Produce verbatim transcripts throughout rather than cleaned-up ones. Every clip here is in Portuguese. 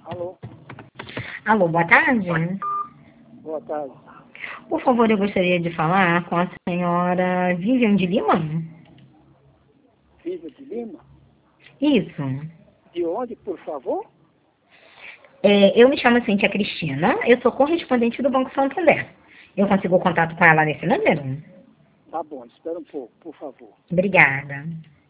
Alô? Alô, boa tarde. Boa tarde. Por favor, eu gostaria de falar com a senhora Vivian de Lima. Viva de Lima? Isso. De onde, por favor? É, eu me chamo Cíntia Cristina, eu sou correspondente do Banco Santander. Eu consigo contato com ela nesse número? Tá bom, espera um pouco, por favor. Obrigada.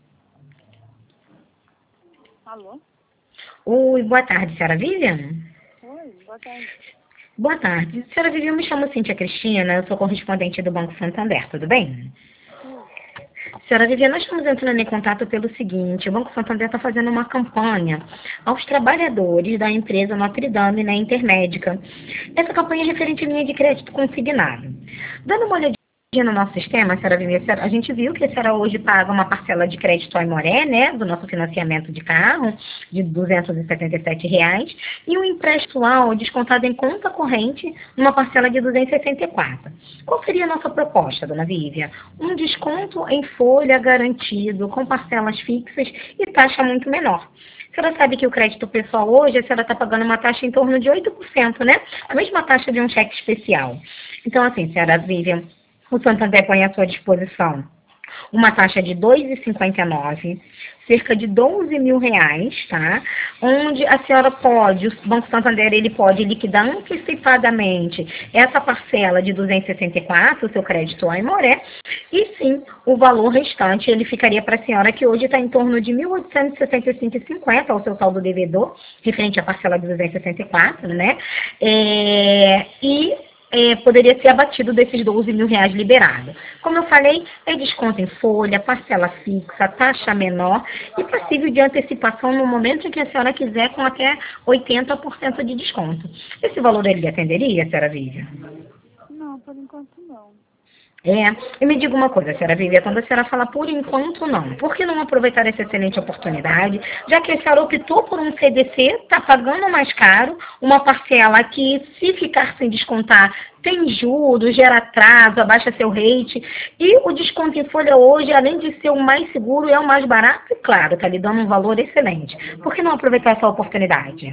Alô? Oi, boa tarde, senhora Vivian. Oi, boa tarde. Boa tarde. Senhora Vivian, eu me chamo Cíntia Cristina, eu sou correspondente do Banco Santander, tudo bem? Oi. Senhora Vivian, nós estamos entrando em contato pelo seguinte, o Banco Santander está fazendo uma campanha aos trabalhadores da empresa Notre Dame na Intermédica. Essa campanha é referente à linha de crédito consignado. Dando uma olhadinha no nosso sistema, senhora Vivian, a gente viu que a senhora hoje paga uma parcela de crédito Aimoré, né, do nosso financiamento de carro, de duzentos e setenta e sete reais, e um empréstimo lá, descontado em conta corrente, uma parcela de duzentos e sessenta e quatro. Qual seria a nossa proposta, dona Vivian? Um desconto em folha garantido, com parcelas fixas e taxa muito menor. A senhora sabe que o crédito pessoal hoje, a senhora está pagando uma taxa em torno de oito por cento, né? A mesma taxa de um cheque especial. Então, assim, senhora Vivian, o Santander põe à sua disposição uma taxa de dois vírgula cinquenta e nove, cerca de doze mil reais, tá? Onde a senhora pode, o Banco Santander, ele pode liquidar antecipadamente essa parcela de duzentos e sessenta e quatro, o seu crédito Aimoré, e sim, o valor restante, ele ficaria para a senhora, que hoje está em torno de mil oitocentos e sessenta e cinco reais e cinquenta centavos, o seu saldo devedor, referente à parcela de duzentos e sessenta e quatro, né? É, e É, poderia ser abatido desses doze mil reais liberados. Como eu falei, é desconto em folha, parcela fixa, taxa menor e passível de antecipação no momento em que a senhora quiser, com até oitenta por cento de desconto. Esse valor ele atenderia, senhora Vivian? Não, por enquanto não. É, e me diga uma coisa, senhora Vivian, quando a senhora fala por enquanto não, por que não aproveitar essa excelente oportunidade, já que a senhora optou por um C D C, está pagando mais caro, uma parcela que, se ficar sem descontar, tem juros, gera atraso, abaixa seu rate, e o desconto em folha hoje, além de ser o mais seguro, é o mais barato, e claro, está lhe dando um valor excelente. Por que não aproveitar essa oportunidade?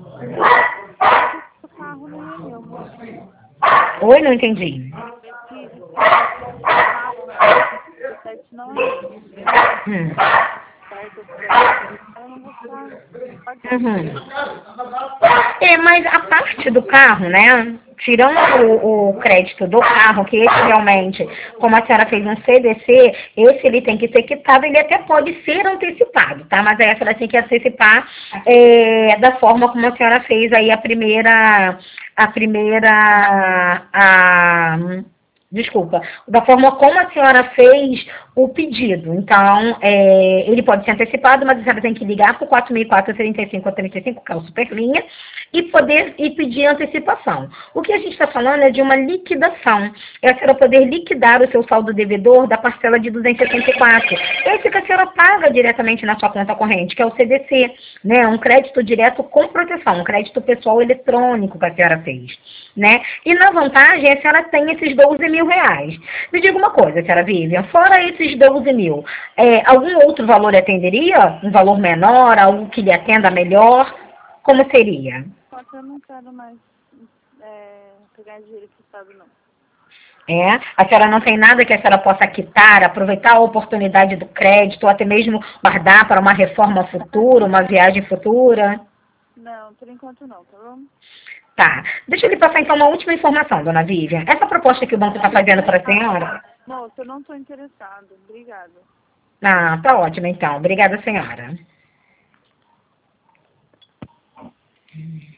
O carro nem é meu, moço. Oi, não entendi. Esse carro sete não é meu. Hum. Certo? Eu não vou ficar pagando. Uhum. É, mas a parte do carro, né? Tirando o, o crédito do carro, que esse realmente, como a senhora fez um C D C, esse ele tem que ser quitado, ele até pode ser antecipado, tá? Mas aí a senhora tem que antecipar é, da forma como a senhora fez aí a primeira, a primeira, a, desculpa, da forma como a senhora fez o pedido. Então, é, ele pode ser antecipado, mas a senhora tem que ligar para o quatro mil e quatrocentos e trinta e cinco trinta e cinco, que é o Superlinha, e poder e pedir antecipação. O que a gente está falando é de uma liquidação. É a senhora poder liquidar o seu saldo devedor da parcela de duzentos e sessenta e quatro. Esse que a senhora paga diretamente na sua conta corrente, que é o C D C, né? Um crédito direto com proteção, um crédito pessoal eletrônico que a senhora fez, né? E na vantagem, a senhora tem esses doze mil reais. Me diga uma coisa, senhora Vivian, fora esses doze mil, é, algum outro valor atenderia? Um valor menor, algo que lhe atenda melhor? Como seria? Só que eu não quero mais é, pegar dinheiro emprestado, não. É, a senhora não tem nada que a senhora possa quitar, aproveitar a oportunidade do crédito, ou até mesmo guardar para uma reforma futura, uma viagem futura? Não, por enquanto não, tá bom? Tá. Deixa eu lhe passar então uma última informação, dona Vivian. Essa proposta que o banco está fazendo para a senhora? Moço, eu não estou interessado. Obrigada. Ah, tá ótimo então. Obrigada, senhora.